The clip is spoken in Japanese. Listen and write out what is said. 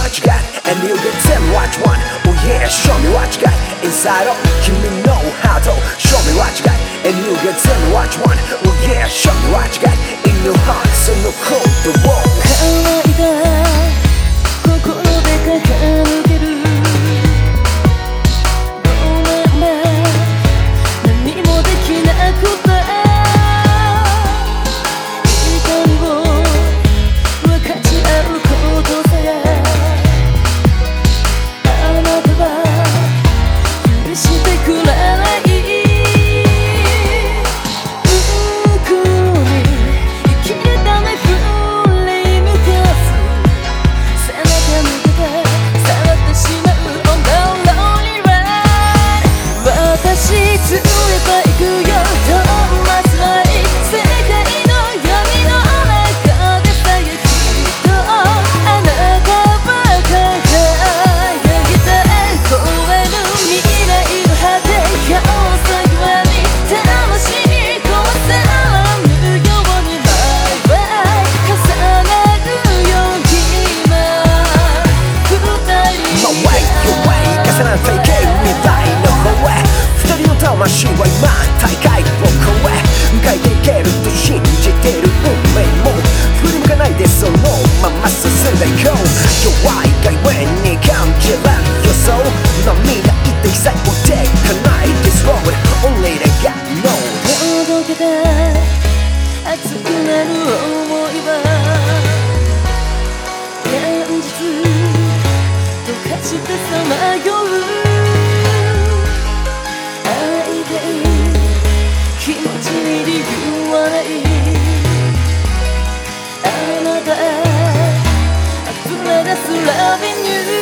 what you got and you can tell me what you want. Oh yeah, show me what you got inside of君のハート Show me what you got and you can tell me what you want. Oh yeah, show me what you got in your heart その言葉を乾いた心で駆け抜けるごめんね何もできなくて痛みを分かち合うことさえあなたは許してくれない強いバイクよどんな辛い世界の闇の中でさえきっとあなたは輝いて超える未来の果てが最後に楽しみ壊さぬようにバイバイ重なるよ今二人 My way, your way 重なっていけ未来の方へ魂は今大会を超え変えていけると信じてる運命も振り向かないでそのまま進んでいこう弱いがゆえに感じられる予想涙痛いさえ追っていかない This road only they got no 届けて熱くなる想いは現実溶かしてさまよう気持ちに理由はないあなたへ溢れ出すラビニュー